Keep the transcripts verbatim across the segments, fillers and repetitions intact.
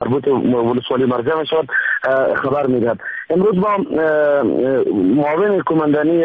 مربوط ولسوالی مرجع می شود خبر میدهد. امروز با معاون کماندانی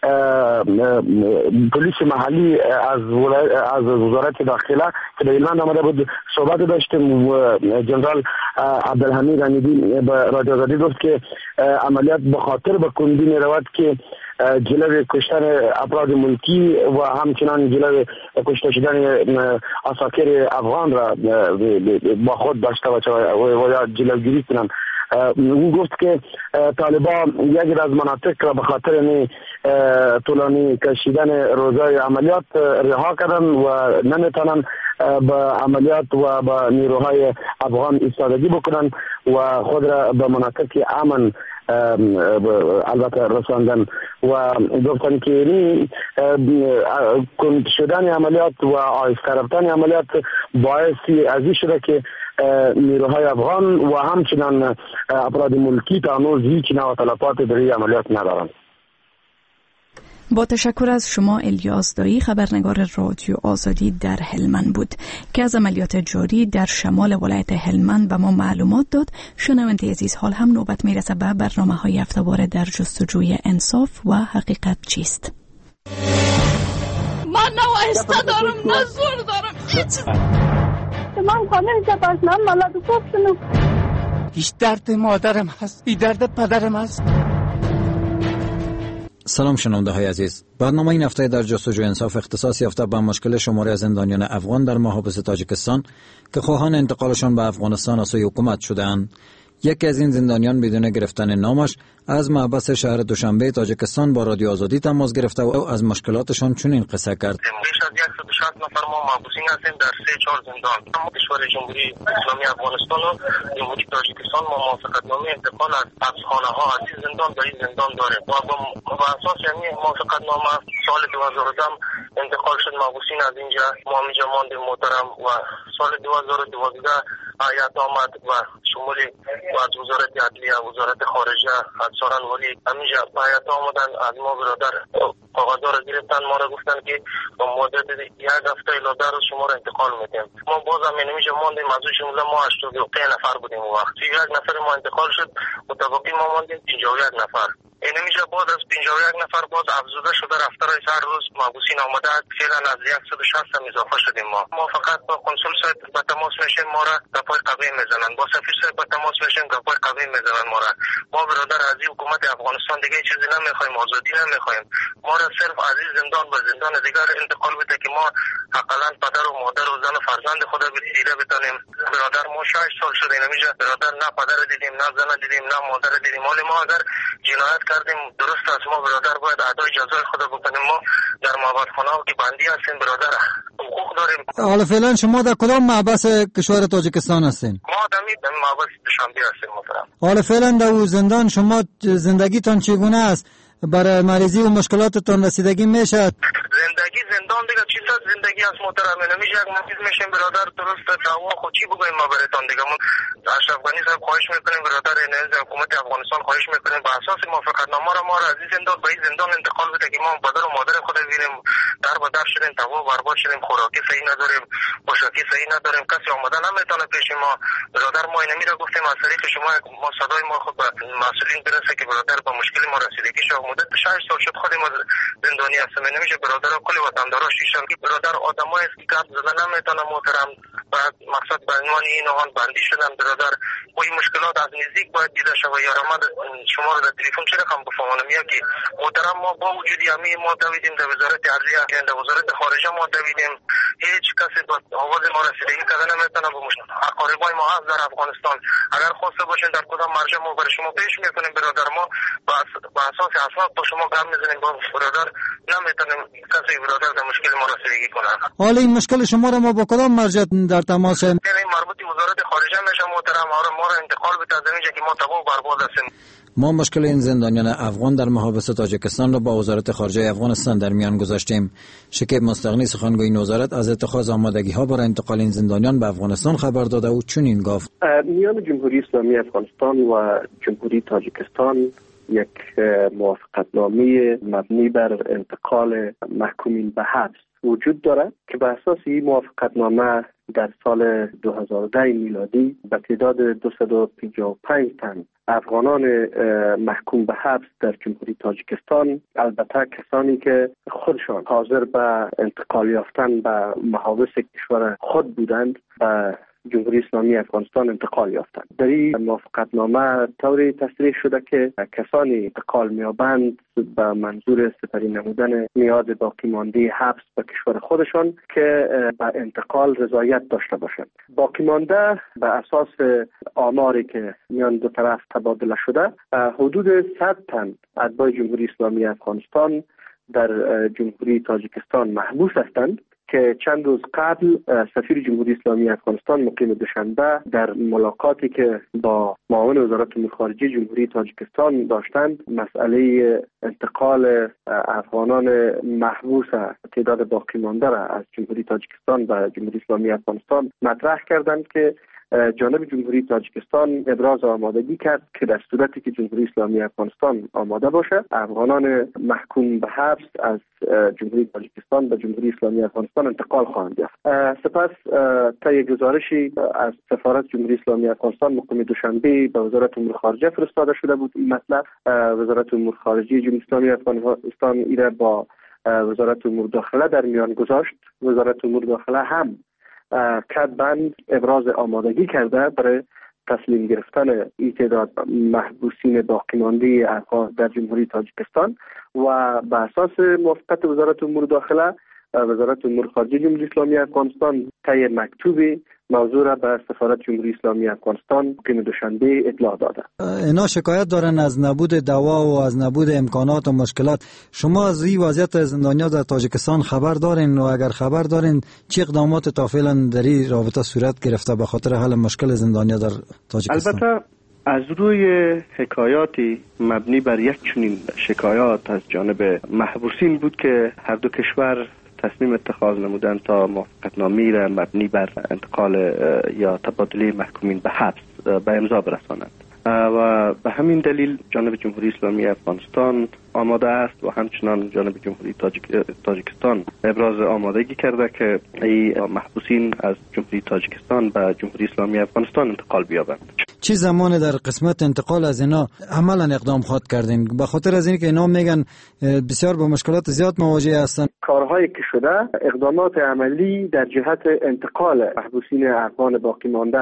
پلیس محلی از از وزارت داخله که به ایلند آمده بود صحبت داشتیم و جنرال عبدالحمید حمیدی به رادیو آزادی گفت که عملیات به خاطر به کندی می رود که جلوی کشتن افراد ملکی و همچنان جلوی کشته شدن عساکر افغان را با خود داشته باشه و یا جلوگیری کنند. او گفت که طالبان یکی از مناطق را به خاطر طولانی کشیدن روزهای عملیات رها کردن و نمیتونن به عملیات و به نیروهای افغان ایستادگی بکنن و خود را به مناطق امن البته رساندن و گفتن که این کند شدن عملیات و آهسته رفتن عملیات باعثی ازی شده که نیروهای افغان و همچنان افراد ملکی تا هنوز هیچ نوع تلفات در این عملیات ندارند. با تشکر از شما الیاس دایی، خبرنگار رادیو آزادی در هلمند بود که از عملیات جاری در شمال ولایت هلمند به ما معلومات داد. شنونده عزیز، حال هم نوبت میرسه به برنامه‌های هفته‌واره در جستجوی انصاف و حقیقت چیست. من نه وایسته دارم نه زور دارم هیچ. من کامل جباز من مالاد گفتم. هیچ درد مادرم هست، هیچ درد پدرم هست. سلام شنونده های عزیز، برنامه این هفته در جستجوی انصاف اختصاص یافته به مشکل شماری از زندانیان افغان در محابس تاجیکستان که خواهان انتقالشان به افغانستان از سوی حکومت شده‌اند. یکی از این زندانیان بدون گرفتن نامش از محبس شهر دوشنبه تاجیکستان با رادیو آزادی تماس گرفته و از مشکلاتشان چنین قصه کرد. بیش از صد و شصت نفر ما محبوسین هستیم در سه چهار زندان. کشور جمهوری اسلامی افغانستان و جمهوری تاجیکستان ما موافقتنامه انتقال از حبسخانه ها از این زندان به این زندان داریم و با اساس یعنی موافقتنامه سال دو هزار و ده انتقال شد محبوسین از اینجا. ما اینجا ماندیم محترم و سال دو هزار و دوازده هیئت آمد و شمولی و از وزارت عدلیه، وزارت خارجه، از سارن ولی همینجا هیئت آمدن از ما برادر کاغذها را گرفتن، ما را گفتن که با مدت یک هفته الی ده روز شما را انتقال میدیم. ما باز هم اینجا ماندیم، از اون جمله ما هشتاد و پنج نفر بودیم اون وقت. یک نفر ما انتقال شد، متبقی ما ماندیم پنجاه و یک نفر. این میشه بعد از پنجاه و یک نفر باز افزوده شده رفته رای هر روز محبوسین آمده فعلا از صد و شصت هم اضافه شدیم. ما ما فقط با کنسول صاحب به تماس میشیم، ما را گپای قوی میزنن، با سفیر صاحب به تماس میشیم، گپای قوی میزنن ما را. ما برادر از این حکومت افغانستان دیگه چیزی نمیخوایم، آزادی نمیخوایم. ما را صرف از این زندان به زندان دیگر انتقال بده که ما حداقل پدر و مادر و زن و فرزند خود دیده بتونیم. برادر ما شش سال شده نمیشه برادر نه پدر دیدیم، نه زن دیدیم، نه مادر دیدیم. حالا ما اگر جنایت کردیم درست است، ما برادر باید ادای جزای خود بکنیم. ما در محبسخانه که بندی هستیم برادر، حقوق داریم. حالا فعلا شما در کدام محبس کشور تاجیکستان هستین؟ ما در محبس دوشنبه هستیم محترم. حالا فعلا در اون زندان شما زندگیتان چگونه است؟ برای مریضی و مشکلاتتان رسیدگی میشه؟ زندگی زندان دیگه چیز از زندگی است محترم. نمیشه یک مریض میشیم برادر درست دعوا خود چی بگویم ما براتون دیگه. ما اشرف غنی صاحب خواهش میکنیم برادر نزد حکومت افغانستان خواهش میکنیم به اساس موافقتنامه را ما را از این زندان به این زندان انتقال بده که ما پدر و مادر خود ببینیم. در به در شدیم، تبا برباد شدیم، خوراکی صحیح نداریم، پوشاکی صحیح نداریم، کسی آمده نمیتونه پیش ما. برادر ما اینمی را گفتیم از طریق شما ما صدای ما خود به مسئولین برسه که برادر به مشکل ما رسیدگی شد. مدت شش سال شد خودم از زندانی هستم. نمیشه برادر کل وطنداراش ایشان که برادر آدمای است که گپ زدن نمیتونه محترم. بعد مقصد به عنوان این آهان بندی شدن برادر. و این مشکلات از نزدیک باید دیده شود. یارم شما رو در تلفن چه رقم بفهمونم یا که محترم ما با وجودی همین ما دویدیم در وزارت عدلیه، در وزارت خارجه ما دویدیم، هیچ کسی با آواز ما رسیدگی کرده نمیتونه. به مشکل اقاربای ما هست در افغانستان، اگر خواسته باشین در کدام مرجع ما برای شما پیش میکنیم برادر. ما با اساس اسناد با شما گپ میزنیم، با برادر نمیتونیم کسی برادر در مشکل ما رسیدگی کنه. حالا این مشکل شما را ما با کدام مرجع در تماس؟ یعنی مربوط وزارت خارجه میشه محترم. ما را انتقال بده از اینجا که ما تباه برباد هستیم. ما مشکل این زندانیان افغان در محابس تاجیکستان را با وزارت خارجه افغانستان در میان گذاشتیم. شکیب مستغنی سخنگوی این وزارت از اتخاذ آمادگی ها برای انتقال این زندانیان به افغانستان خبر داده و چنین گفت: میان جمهوری اسلامی افغانستان و جمهوری تاجیکستان یک موافقتنامه مبنی بر انتقال محکومین به حبس وجود داره که به اساس این موافقتنامه در سال دو هزار و ده میلادی به تعداد دویست و پنجاه و پنج تن افغانان محکوم به حبس در جمهوری تاجیکستان، البته کسانی که خودشان حاضر به انتقال یافتن به محابس کشور خود بودند به جمهوری اسلامی افغانستان انتقال یافتند. در این موافقتنامه طوری تصریح شده که کسانی انتقال می‌یابند به منظور سپری نمودن میعاد باقی مانده حبس به کشور خودشان که به انتقال رضایت داشته باشند. باقی مانده به اساس آماری که میان دو طرف تبادله شده حدود صد تن اتباع جمهوری اسلامی افغانستان در جمهوری تاجیکستان محبوس هستند که چند روز قبل سفیر جمهوری اسلامی افغانستان مقیم دوشنبه در ملاقاتی که با معاون وزارت امور خارجه جمهوری تاجیکستان داشتند مسئله انتقال افغانان محبوس تعداد باقی مانده را از جمهوری تاجیکستان به جمهوری اسلامی افغانستان مطرح کردند که جانب جمهوری تاجیکستان ابراز آمادگی کرد که در صورتی که جمهوری اسلامی افغانستان آماده باشد افغانان محکوم به حبس از جمهوری تاجیکستان به جمهوری اسلامی افغانستان انتقال خواهند یافت. سپس طی گزارشی از سفارت جمهوری اسلامی افغانستان مقیم دوشنبه به وزارت امور خارجه فرستاده شده بود. این مطلب وزارت امور خارجه جمهوری اسلامی افغانستان ایره با وزارت امور داخله در میان گذاشت. وزارت امور داخله هم کدبند ابراز آمادگی کرده برای تسلیم گرفتن این تعداد محبوسین باقی مانده افغان در جمهوری تاجیکستان و به اساس موافقت وزارت امور داخله وزارت امور خارجه جمهوری اسلامی افغانستان طی مکتوبی موضوع را به سفارت جمهوری اسلامی افغانستان مقیم دوشنبه اطلاع داده. اینا شکایت دارن از نبود دوا و از نبود امکانات و مشکلات. شما از این وضعیت زندانیا در تاجیکستان خبر دارین و اگر خبر دارین چه اقدامات تا فعلا در این رابطه صورت گرفته به خاطر حل مشکل زندانیا در تاجیکستان؟ البته از روی حکایاتی مبنی بر یک چنین شکایات از جانب محبوسین بود که هر دو کشور تصمیم اتخاذ نمودن تا موافقتنامه‌ای را مبنی بر انتقال یا تبادله محکومین به حبس به امضا برسانند و به همین دلیل جانب جمهوری اسلامی افغانستان آماده است و همچنان جانب جمهوری تاجیک... تاجیکستان ابراز آمادگی کرده که این محبوسین از جمهوری تاجیکستان به جمهوری اسلامی افغانستان انتقال بیابند. چه زمان در قسمت انتقال از اینا عملا اقدام خواهد کردین؟ به خاطر از اینکه اینا میگن بسیار با مشکلات زیاد مواجه هستن. کارهایی که شده اقدامات عملی در جهت انتقال محبوسین افغان باقی مانده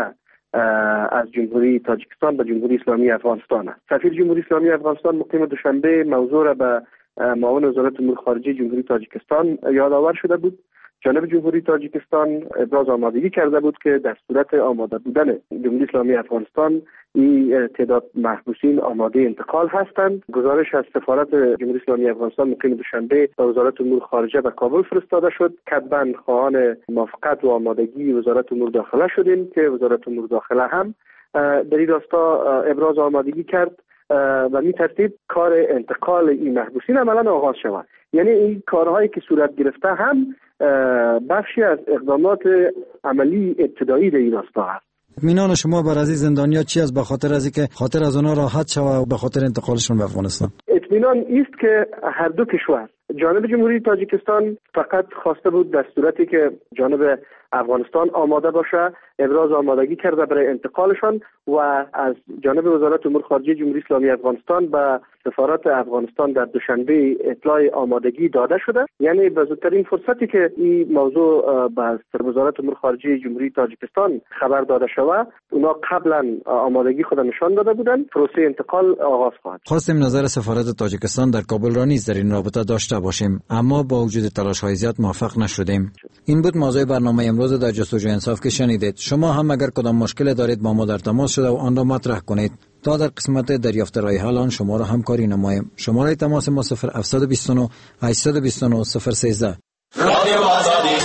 از جمهوری تاجیکستان به جمهوری اسلامی افغانستان است. سفیر جمهوری اسلامی افغانستان مقیم دوشنبه موضوع را به معاون وزارت امور خارجه جمهوری تاجیکستان یادآور شده بود. جانب جمهوری تاجیکستان ابراز آمادگی کرده بود که در صورت آماده بودن جمهوری اسلامی افغانستان این تعداد محبوسین آماده انتقال هستند. گزارش از سفارت جمهوری اسلامی افغانستان مقیم دوشنبه به وزارت امور خارجه به کابل فرستاده شد. کدبند خواهان موافقت و آمادگی وزارت امور داخله شدیم که وزارت امور داخله هم در این راستا ابراز آمادگی کرد و می ترتیب کار انتقال این محبوسین عملا آغاز شود. یعنی این کارهایی که صورت گرفته هم بخشی از اقدامات عملی ابتدایی در این راستا است. اطمینان شما بر از این زندانیا چی است به خاطر از اینکه خاطر از اونها راحت شوه به خاطر انتقالشون به افغانستان؟ اطمینان است که هر دو کشور جانب جمهوری تاجیکستان فقط خواسته بود در صورتی که جانب افغانستان آماده باشه ابراز آمادگی کرده برای انتقالشان و از جانب وزارت امور خارجه جمهوری اسلامی افغانستان به سفارت افغانستان در دوشنبه اطلاع آمادگی داده شده. یعنی به زودترین فرصتی که این موضوع به وزارت امور خارجه جمهوری تاجیکستان خبر داده شود اونا قبلا آمادگی خود نشان داده بودند. پروسه انتقال آغاز خواهد. خواستیم نظر سفارت تاجیکستان در کابل را نیز در این رابطه داشته باشیم اما با وجود تلاش‌های زیاد موفق نشدیم. این بود موضوع برنامه امروز در جستجوی انصاف که شنیدید. شما هم اگر کدام مشکل دارید با ما در تماس شده و آن را مطرح کنید تا در قسمت دریافت راه حل آن شما را همکاری نماییم. شماره تماس ما صفر هفت دو نه هشت دو نه صفر یک سه. رادیو آزادی.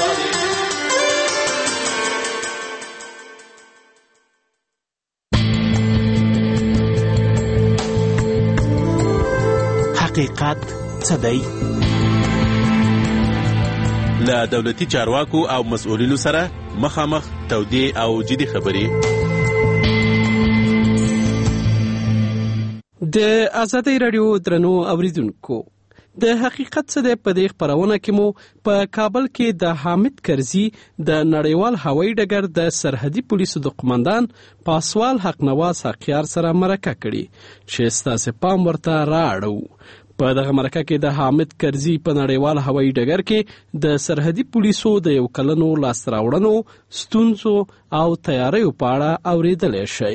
حقیقت څه دی؟ له دولتي چارواکو او مسؤلینو سره مخامخ تودې او جدي خبرې. د آزادۍ رادیو درنو اوریدونکو، د حقیقت څه دی په دې خپرونه کې مو په کابل کې د حامد کرزي د نړیوال هوایي ډګر د سرحدي پولیسو د قومندان پاسوال حق نواز حقیار سره مرکه کړي چې ستاسو پام ورته راړو. په دغه مرکه کې د حامد کرزي په نړیوال هوایي ډګر کې د سرحدي پولیسو د یو کلنو لاسته راوړنو، ستونزو او تیاریو په اړه اورېدلی شئ.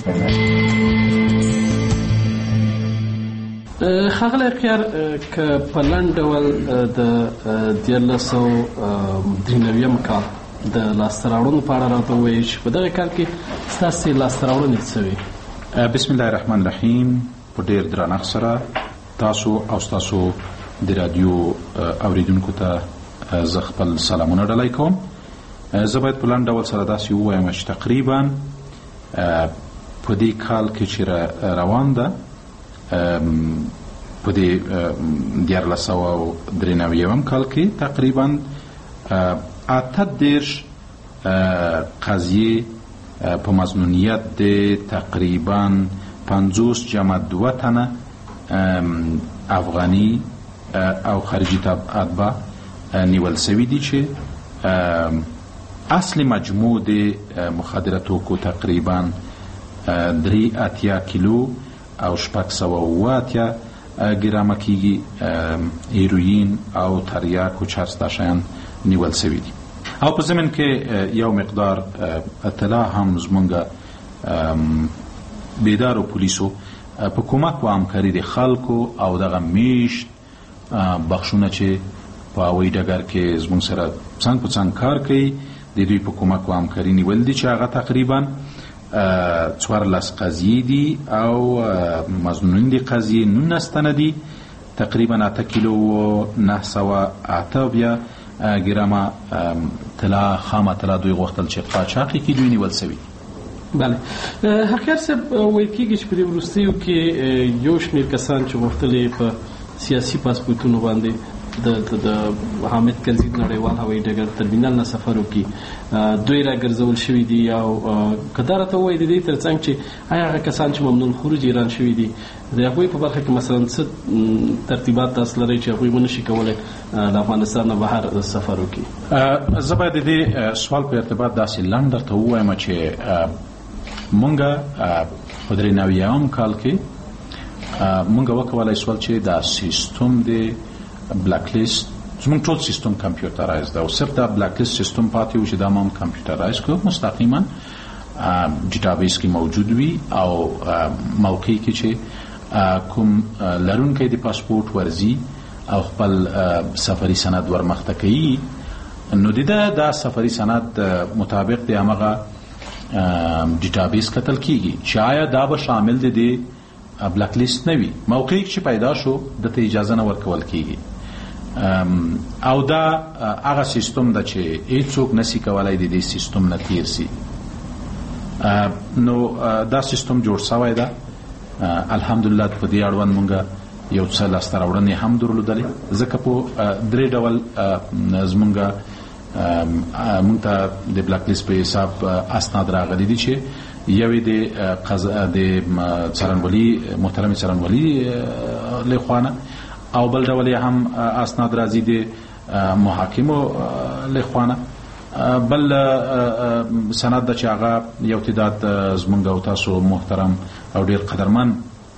ښاغلی حقیار، که په لنډ ډول د دیارلس سوه درې نویم کال د لاسته راوړنو په اړه راته ووایئ چې په دغه کال کې ستاسې لاسته راوړنې څه وې؟ بسم الله الرحمن الرحیم. په ډېر درنښت سره تاسو او ستاسو د رادیو اوریدونکو ته زه خپل سلامونه ډالۍ کوم. زه باید په لنډ ډول سره داسې ووایم چې تقریبا په دې کال کې چې روان ده، په دې دیارلس سوه درې نویم کال کې تقریبا اته دېرش قضیې په مظنونیت د تقریبا پنځوس جمع دوه تنه افغاني او خارجي اتباع نیول سوي دي چې اصل مجموع د مخدره توکو تقریبا درې اتیا کیلو او شپږ سوه اووه اتیا ګرامه کېږي هیروین او تریاک او چرس دا شیان نیول سوي دي. او په ضمن کې یو مقدار اطلاع هم زمونږ بیدارو پولیسو په کومک و همکاري د خلکو او دغه میشت بخشونه چې په هوایي ډګر کې زموږ سره څنګ په څنګ کار کوي، د دوی په کومک و همکاري نیول دي چې هغه تقریبا څوارلس قضیې دي او مظنونین د قضیې نولس تنه دي. تقریبا اته کیلو و نه سوه اته بیا ګرامه طلا خامه طلا دوی غوښتل چې قاچاقي کې دوی نیول سوي. بله، حقیار صاحب ویل کېږي چې په دې وروستیو کې یو شمېر کسان چې غوښتلې په سیاسي پاسپورټونو باندې د د حامد کرزي د نړیوال هوایي ډګر ترمینل نه سفر وکړي، دوی راګرځول شوي دي. او که دا راته ووایي د دې تر څنګ چې آیا هغه کسان چې ممنوع الخروج ایران شوي دي د هغوی په برخه کې مثلا څه ترتیبات تاسو لرئ چې هغوی ونه شي کولی د افغانستان نه بهر سفر وکړي؟ زه باید د دې سوال په ارتباط داسې لنډ درته ووایم چې مونږ په درې نویم کال کې مونږ وکولای شول چې دا سیستم د بلاک لیست زمونږ ټول سیستم کمپیوټرایز ده او صرف دا بلاک لیست سیستم پاتې و چې دا ما هم کمپیوټرایز کړو، مستقیما ډیټابیس کې موجود وي او موقعی کې چې کوم لرونکی د پاسپورټ ورزي او خپل سفري سند ورمخته کوي، نو د دا سفري سند مطابق د هغه ډیټابیس کتل کیږي چې آیا دا به شامل دی د بلاک لیست نه وي. موقعی چې پیدا شو دته اجازه نه ورکول کیږي او دا هغه سیستم ده چې هیڅوک نسی کولای د دې سیستم نه تیر سي. نو دا سیستم جوړ شوی ده، الحمدلله په دې اړوند مونږ یو څه لاسته راوړنې هم درلودلې، ځکه په درې ډول زمونږ مونږ ته د بلاک لیست په حساب اسناد راغلي دي چې یوې د د څارنوالي محترم څارنوالي لخوانه او بل ډول هم اسناد راځي د محاکمو لخوانه، بل سند د چې هغه یو تعداد زمونږ او تاسو محترم او ډیر قدرمن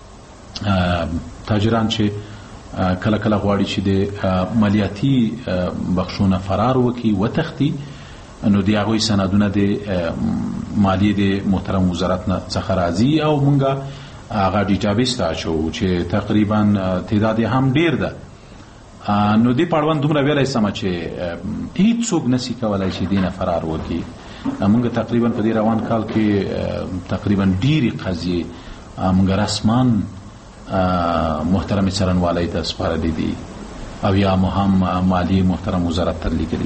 تاجران چې کله کله غواړي چې د مالیاتي بخشونه فرار وکړي وتښتي، نو د هغوی سندونه د مالیې د محترم وزارت څخه راځي او مونږ هغه ډیټابیس ته اچوو چې تقریبا تعداد هم ډیر ده. نو دې په اړوند دومره ویلی سمه چې هیڅوک نسی کولی چې دې نه فرار وکړي. مونږ تقریبا په دې روان کال کې تقریبا ډیرې قضیې مونږ رسمان محترم څارنوالۍ ته سپارلي دي او یا مو هم مالی محترم وزارت ته لیکلي.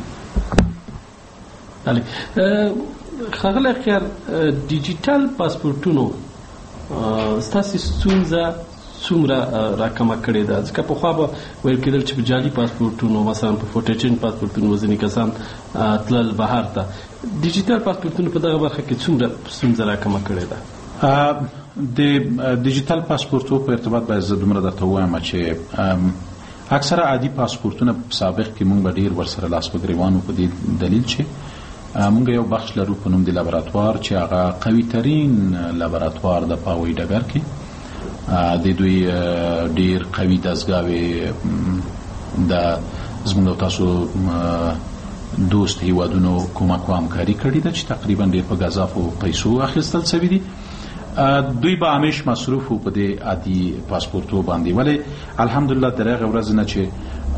ښاغلی حقیار، ډیجیټل پاسپورټونو ستاسې ستونزه څومره راکمه کړې ده؟ ځکه پخوا به ویل کېدل چې په جعلي پاسپورټونو مثلا په فوټیچن پاسپورټونو ځینې کسان تلل بهر ته، ډیجیټل پاسپورټونو په دغه برخه کې څومره ستونزه راکمه کړې ده؟ د ډیجیټل پاسپورټو په ارتباط باید زه دومره درته ووایم چې اکثره عادي پاسپورتونه سابق کې مونږ به ډیر ورسره لاس په ګریوان په دې دلیل چې مونږ یو بخش لرو په نوم د لابراتوار چې هغه قوي ترين لابراتوار د پاوی ډګر کې د دوی ډیر قوي دستګاوې د زموږ تاسو دوست هیوادونو کومک او همکاري کړې ده چې تقریبا ډیر په غذافو پیسو اخیستل شوی دي. دوی به همیش مصروف په دې عادي پاسپورتو باندې، ولی الحمدلله درغه ورځ نه چې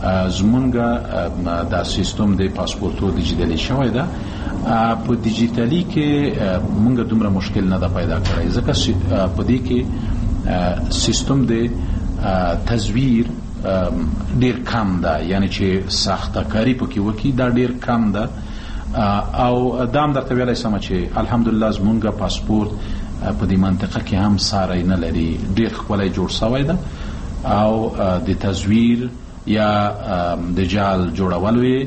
زمونږ د سیستم د پاسپورتو ډیجیټالي شوی ده، په ډیجیټالي کې مونږ دومره مشکل نه ده پیدا کړی، ځکه په دې کې سیستم د تزویر ډیر کم ده، یعنی چې سخته کاری پکې وکي دا ډیر کم ده. او دام درته ویلای سم چې الحمدلله زمونږ پاسپورت په دې منطقه کې هم ساری نه لري، ډیر ښکلی جوړ شوی ده او د تزویر یا د جال جوړولو یې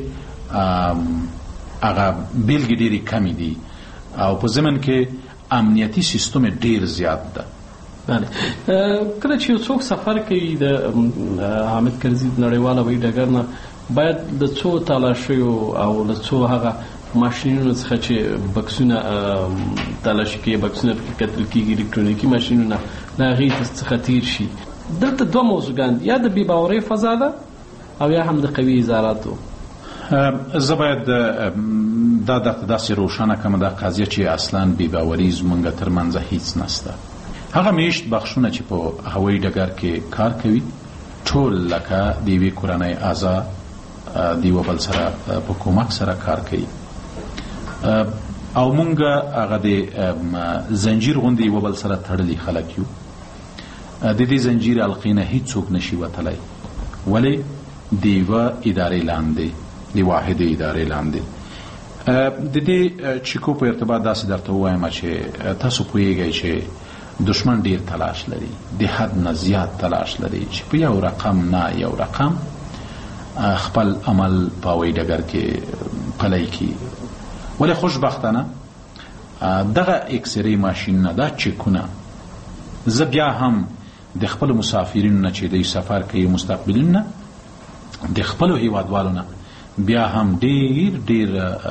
هغه بیلګې ډېرې کمې دي او په ضمن کې امنیتي سیستم ډیر زیات ده. بله، کله چې یو څوک سفر کوي د حامد کرزي نړیوال هوایي ډګر نه باید د څو تالاشیو او له څو هغه ماشینونو څخه چې بکسونه تلاشي کوي، بکسونه پکې کتل کېږي، الکترونیکي ماشینونه له هغې څخه تیر شي. دلته دوه موضوعګان دي، یا د بې باورۍ فضا ده او یا هم د قوي اظهاراتو. زه باید دا درته داسې روښانه کړم دا قضیه چې اصلا بې باوري زموږ ترمنځ هیڅ نشته. هغه میشت بخشونه چې په هوایي ډګر کې کار کوي ټول لکه د یوې کورنۍ اعضا د یوه بل سره په کومک سره کار کوي او مونږ هغه د زنجیر غوندې یوه بل سره تړلي خلک یو. د دې زنجیر حلقې نه هیڅوک نشي وتلی، ولې د یوه ادارې لاندې، د واحدې ادارې لاندې. د دې چیکو په ارتباط داسې درته ووایم چې تاسو پوهیږئ چې دشمن ډیر تلاش لري، د حد نه زیات تلاش لري چې په یو رقم نه یو رقم خپل عمل په هوایي ډګر کې پلی کړي. ولې خوشبختانه دغه اکسرې ماشینونه دا چیکونه زه بیا هم د خپلو مسافرینو نه چې دوی سفر کوي مستقبلین نه د خپلو هیوادوالو نه بیا هم ډیر ډیر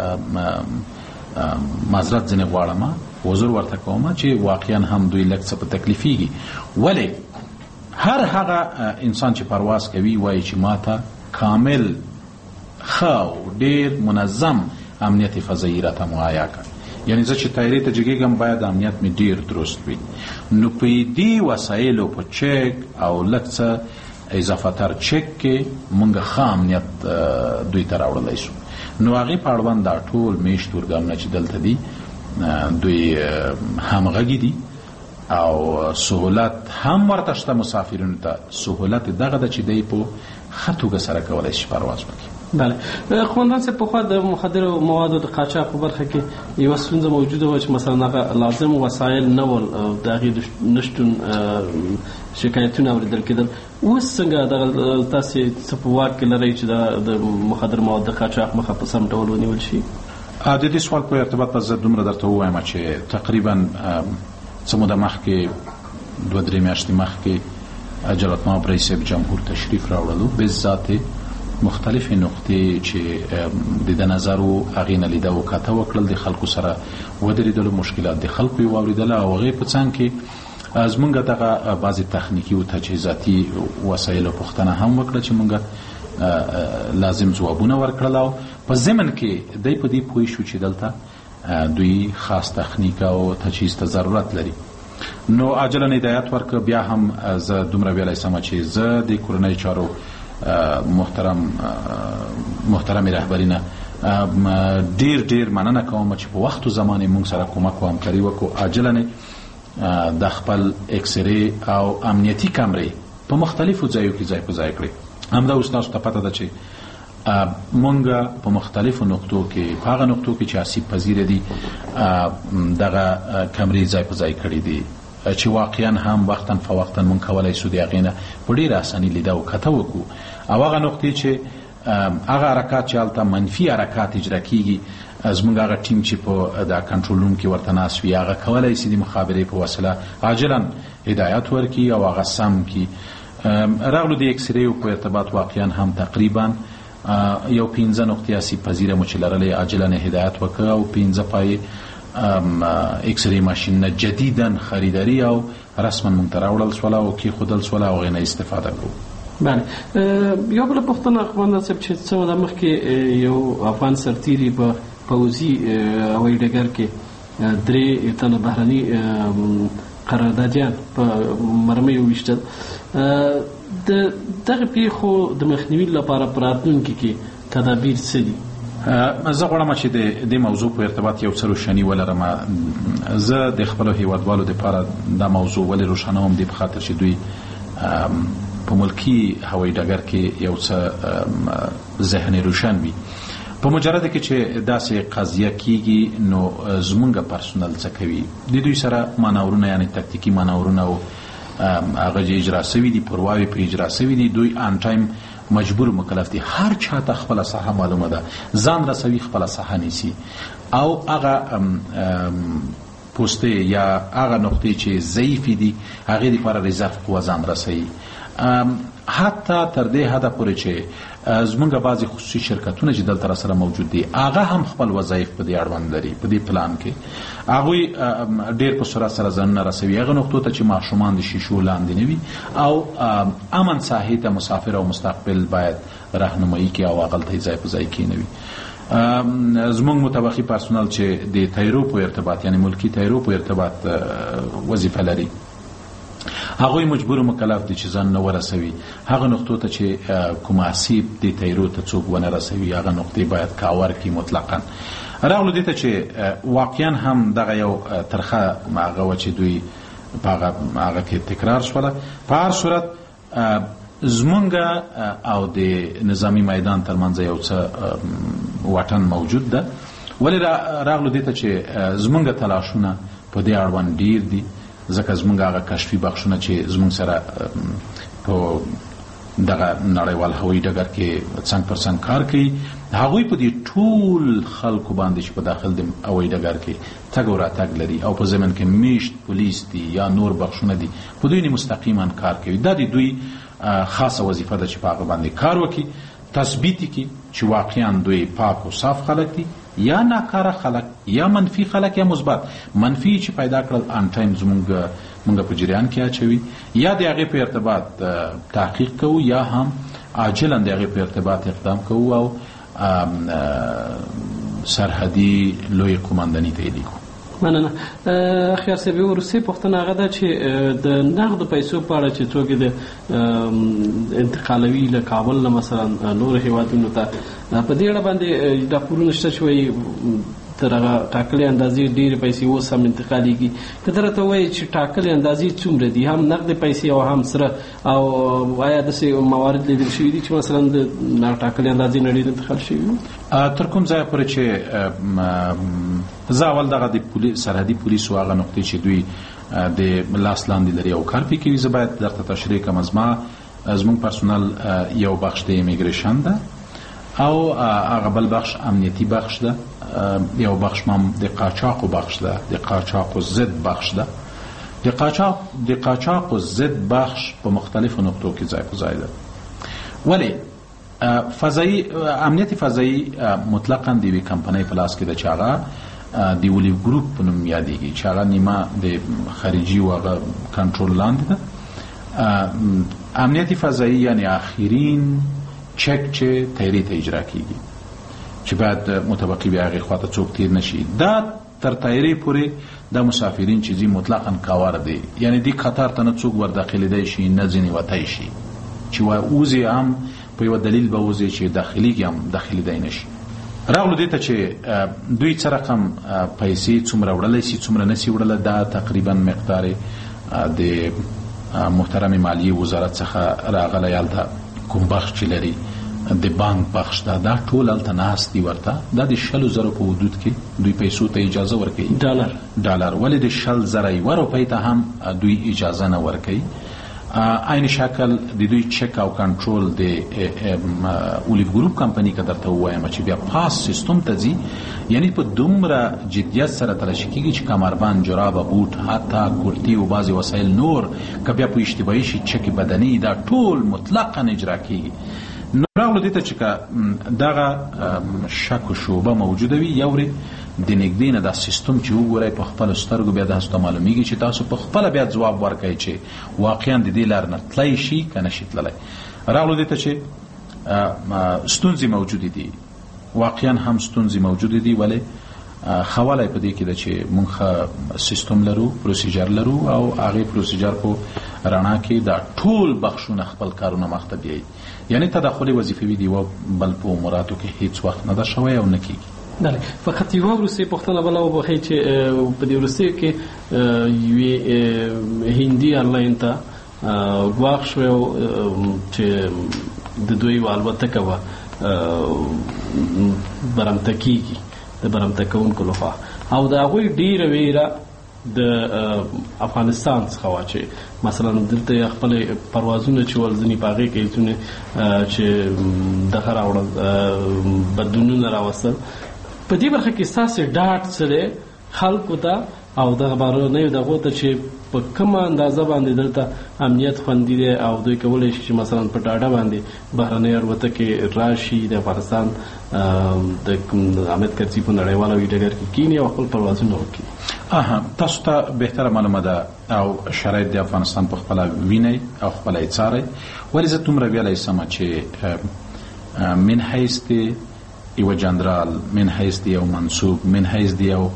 معذرت ځینې غواړم، وزر ورته کوم چې واقعا هم دوی لږ څه په تکلیفیږي. ولې هر هغه انسان چې پرواز کوي وایي چې ما ته کامل ښه ډیر منظم امنیت فضایي راته مهیا کړ، یعنی زه چې طیارې ته جګېږم باید امنیت مې ډیر درست وي. نو په دې وسایلو په چک او لږ څه اضافه تر چک کې مونږ ښه امنیت دوی ته راوړلی شو. نو هغې په اړوند دا ټول میشت اورګانونه چې دلته دي دوی همغږي دي او سهولت هم ورته شته مسافرینو ته. سهولت دغه ده چې دی په ښه توګه سره کولی شي پرواز وکړي. بله، خواندان صاحب پخوا د مخدرو موادو د قاچاق په برخه کې یوه ستونزه موجوده وه چې مثلا هغه لازم وسایل نه ول، د هغې نشتون شکایتونه اورېدل کېدل. اوس څنګه دغه تاسې څه په واک کې لرئ چې د مخدر مواد د قاچاق مخه په سم ډول ونیول شي؟ د دې سوال په ارتباط زه دومره درته ووایم چې تقریبا څه موده مخکې دوه درې میاشتې مخکې جلالتمآب رئیس صاحب جمهور تشریف راوړلو، بالذات مختلفې نقطې چې د ده نظر و هغې نه لیده و کته وکړل، د خلکو سره ودرېدلو، مشکلات د خلکو یې واورېدله او هغې په څنګ کې زمونږ دغه بعضې تخنیکي او تجهیزاتي وسایلو پوښتنه هم وکړه چې مونږ لازم ځوابونه ورکړل او په ضمن کې دی په دې پوه شو چې دلته دوی خاص تخنیک او تجهیز ته ضرورت لري. نو عاجلا هدایت ورکړه. بیا هم زه دومره ویلی سمه چې زه د کورنۍ چارو محترم محترم رهبری نه ډیر ډیر مننه کوم چې په وخت او زمان موږ سره کومک او همکاري وکړو. عاجلا د خپل اکسرې او امنیتي کمرې په مختلفو ځایو کې ځای په ځای کړې. همدا اوس تاسو ته پته ده چې مونږ په مختلفو نقطو کې په هغه نقطو کې چې آسیب پذیره دي دغه کمرې ځای په ځای کړې دي چې واقعا هم وختاً فوقتاً مونږ کولی شو د هغې نه په ډېره اساني لیده او کته وکړو. او هغه نقطې چې هغه حرکات چې هلته منفي حرکات اجرا کېږي زموږ هغه ټیم چې په دا کنټرول روم کې ورته ناست وي هغه کولی شي د مخابرې په وسیله عاجلا هدایت ورکړي او هغه سم کړي. راغلو د اکسریو په ارتباط واقعا هم تقریبا یو پنځه نقطې اسی پذیره مو چې لرلې عاجلانه هدایت وکړه او پنځه پای اکسری ماشین جدیدا خریداری او رسما مونږ ته راوړل سوله او کې خودل سوله او غینه استفاده کوو. بله یو بله پوښتنه اخوان صاحب چې څه موده مخکې یو افغان سرتیري په پوځي هوایي ډګر کې درې تنه بهرني قراردادیان په مرمیو ویشتل. د دغه پیښو د مخنیوي لپاره په راتلونکي کې تدابیر څه دي؟ زه غواړم چې د دې موضوع په ارتباط یو څه روښاني ولرم. زه د خپلو هیوادوالو دپاره دا موضوع ولې روښانوم دې په خاطر چې دوی په ملکي هوایي ډګر کې یو څه ذهن روښان وي. په مجرد کې چې داسې قضیه کیږي نو زمونږ پرسونل څه کوي؟ د دوی سره مانورونه یعنی تکتیکي مانورونه او هغه چې اجرا شوي دي پرواوې په اجرا شوي دي. دوی آن ټایم مجبور مکلف دي هر چاته خپله ساحه معلومه ده ځان رسوي خپله ساحه نیسي او هغه پوستې یا هغه نقطې چې ضعیفې دي هغې دپاره ریزرف قوه ځان رسوي. حتی تر دې حده پورې چې زمونږ بعضې خصوصي شرکتونه چې دلته راسره موجود دي هغه هم خپل وظایف په دې اړوند لري. په دې پلان کې هغوی ډېر په سرعت سره ځانونه رسوي هغه نقطو ته چې ماشومان د شیشو لاندې نه وي او امن ساحې ته مسافر او مستقبل باید راهنمایي کړي او هغلته یې ځای په ځای کښېنوي. زمونږ متوقي پرسونل چې د تیرو په ارتباط یعنی ملکي تیرو په ارتباط وظیفه لري هغوی مجبور مکلف دي چې ځان نه ورسوي هغه نقطو ته چې کوم آسیب د تیرو ته څوک ونه رسوي هغه نقطې باید کاور کړي مطلقا. راغلو دې ته چې واقعا هم دغه یو ترخه هغه وه چې دوی په هغه کې تکرار شوله. په هر صورت زمونږ او د نظامی میدان ترمنځ یو څه واټن موجود ده. ولې راغلو دې ته چې زمونږ تلاشونه په دې اړوند ډیر دي ځکه زمونږ هغه کشفي بخشونه چې زمونږ سره په دغه نړیوال هوایي ډګر کې څنګ پر څنګ کار کوي هغوی په دې ټول خلکو باندې چې په داخل د هوایي ډګر کې تګ او راتګ لري او په ضمن کې میشت پولیس دي یا نور بخشونه دي په دوی مستقیما کار کوي. دا د دوی خاصه وظیفه ده چې په هغه باندې کار وکړي تثبیت کړي چې واقعا دوی پاک او صاف خلک دي یا ناکاره خلک یا منفي خلک یا مثبت. منفي چې پیدا کړل آن ټایم زمونږ مونږ په جریان کې اچوي یا د هغې په ارتباط تحقیق کوو یا هم عاجلا د هغې په ارتباط اقدام کوو او سرحدي لوی قمانداني ته یې لیکو. مننه. خیر صاحب یو وروستۍ پوښتنه هغه ده چې د نغدو پیسو په اړه چې څوک د انتقالوي له کابل نه مثلا نور هیوادونو ته په دې اړه باندې راپورونه شته چې وایي تر هغه ټاکلې اندازې ډېرې پیسې اوس هم انتقالېږي. که ته راته وایي چې ټاکلې اندازې څومره دي هم نغدې پیسې او هم سره او آیا داسې موارد لیدل شوي دي چې مثلا د ناټاکلې اندازې نه ډېر انتقال شوي وي؟ تر کوم ځایه پورې چې زه اول دغه د سرحدي پولیسو هغه نقطې چې دوی د لاس لاندې لري او کار پرې کوي زه باید درته تشریح کړم. زما زموږ پرسونل یو بخش د امیګریشن ده او هغه بل بخش امنیتي بخش ده یو بخش هم د قاچاقو بخش ده د قاچاقو ضد بخش ده. د قاچاق د قاچاقو ضد بخش په مختلفو نقطو کې ځای په ځای ده. ولی فضایی امنیت فضایی مطلقاً د یوې کمپنۍ په لاس کې ده چې هغه د ولیو ګروپ په نوم یادېږي چې هغه نیمه د خارجي و هغه کنټرول لاندې ده. امنیت فضایی یعنی آخرین چک چې تیری ته اجرا کیږي چې باید متوقع بیا هغې خواته څوک تیر نشي. دا تر تیری پورې دا مسافرین چې ځي مطلقاً کاوار دی یعنی دی قطار ته نه څوک ور داخلېدی شي نه ځینې وتی شي چې ووځي هم په یوه دلیل به وځي چې داخلیږي هم داخلېدی نه شي. راغلو دې ته چې دوی څه رقم پیسې څومره وړلی شي څومره نه شي وړله دا تقریبا مقدار د محترم مالیې وزارت څخه راغلی هلته کوم بخش چې لري د بانک بخش ده دا ټول هلته ناست دي ورته دا د شلو زرو په حدود کې دوی پیسو ته اجازه ورکوي. ډالر ډالر ولې د شل زره یوه روپۍ ته هم دوی اجازه نه ورکوي عین شکل د دوی چک او کنټرول د اولیو ګروپ کمپنی که درته ووایم چې بیا پاس سیستم ته ځي، یعنی په دومره جدیت سره تلاشي کېږي چې کمربند، جرابه، بوټ، حتی کرتي او بعضې وسایل نور که بیا په اشتباهي شي چک بدني دا ټول مطلقا اجرا کېږي. نو راغلو دې ته چې که دغه شک و شوبه موجوده وي، یو د نږدې نه دا سیستم چې وګورئ په خپلو سترګو، بیا تاسو ته معلومیږي چې تاسو په خپله بیا ځواب ورکوئ چې واقعا د دې لار نه تللی شي که نه شي تللی. راغلو دې ته چې ستونزې موجودې دي، واقعا هم ستونزې موجودې دي، ولې خواله په دې کې ده چې موږ سیستم لرو، پروسیجر لرو او هغې پروسیجر په رڼا کې دا ټول بخشونه خپل کارونه مخته بیایي. یعنی تداخلي وظیفوي دي و بل په اموراتو کې هیڅ وخت نه ده شوی او نه کېږي. بله، فقط یوه وروستۍ پوښتنه بله وبخئ چې په دې وروستیو کې یوې هندي ایرلاین ته ګواښ شوی چې د دوی یوه الوتکه وه برمته کېږي د برمته کوونکو لخوا، او د هغوی ډېره ویره د افغانستان څخه وه چې مثلا دلته خپل پروازونه چې ول ځینې په هغې کې ځینې چې دغه راوړل بدلونونه راوستل. په دې برخه کې ستاسې ډاډ څه دی خلکو ته او دغه بهرنیو دغو ته چې په کومه اندازه باندې دلته امنیت خوندي دی او دوی کولی شي چې مثلا په ډاډه باندې بهرنۍ الوتکې راشي د افغانستان د حامد کرزي په نړیوال هوایي ډګر کې کینی او خپل پروازونه وکړي؟ اها، تاسو ته بهتره معلومه ده او شرایط د افغانستان په خپله وینئ او خپله یې څارئ. ولې زه دومره ویلی سمه چې من حیث د یو جنرال، من حیث د یو منصوب، من حیث د یو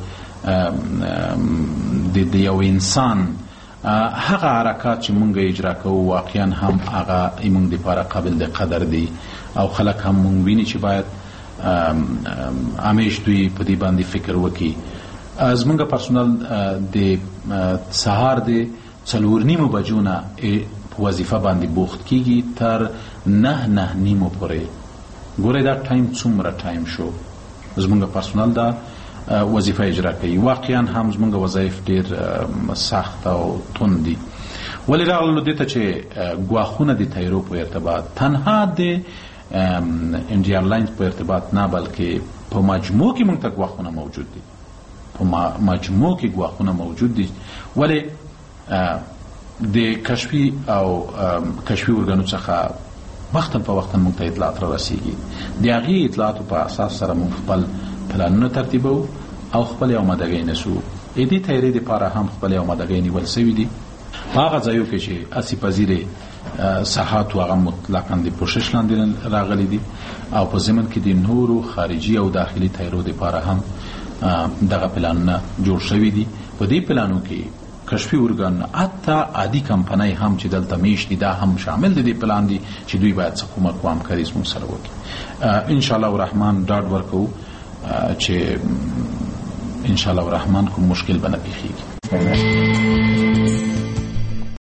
د یو انسان هغه حرکات چې مونږ اجرا کوو واقعا هم هغه مونږ دپاره قابل د قدر دی او خلک هم مونږ ویني چې باید همیش دوی په دې باندې فکر وکړي. زمونږ پرسونل د سهار د څلور نیمو بجو نه په وظیفه باندې بوخت کېږي تر نه نه نیمو پورې. ګورئ دا ټایم څومره ټایم شو، زمونږ پرسونل دا وظیفه اجرا کوي. واقعا هم زمونږ وظایف ډېر سخت او تند دي. ولې راغلو دې ته چې ګواښونه د تیرو په ارتباط تنها د انډیا ایرلاینز په ارتباط نه بلکې په مجموع کې مونږ ته ګواښونه موجود دي، په مجموع کې ګواښونه موجود دي. ولې د کشفي او کشفي ارګانو څخه وختاً په وختاً مونږ ته اطلاعات را رسیږي. د هغې اطلاعاتو په اساس سره مونږ خپل پلانونه ترتیبوو او خپلې آمادګۍ نیسو. د دې تیارۍ دپاره هم خپلې آمادګۍ نیول سوي دي. په هغه ځایو کې چې هسې پذیرې ساحات و هغه مطلقاً د پوشش لاندې راغلي دي او په ضمن کې د نورو خارجي او داخلي تیارو دپاره هم دغه پلانونه جوړ شوي دي. په دې پلانو کې کشفي ارګان حتی عادي کمپنۍ هم چې دلته میشت دي دا هم شامل دي د پلان دي چې دوی باید څه کومک و همکاري زموږ سره وکړي. انشاءالله الرحمن ډاډ ورکوو چې انشاءالله الرحمن کوم مشکل به نه پیښیږي.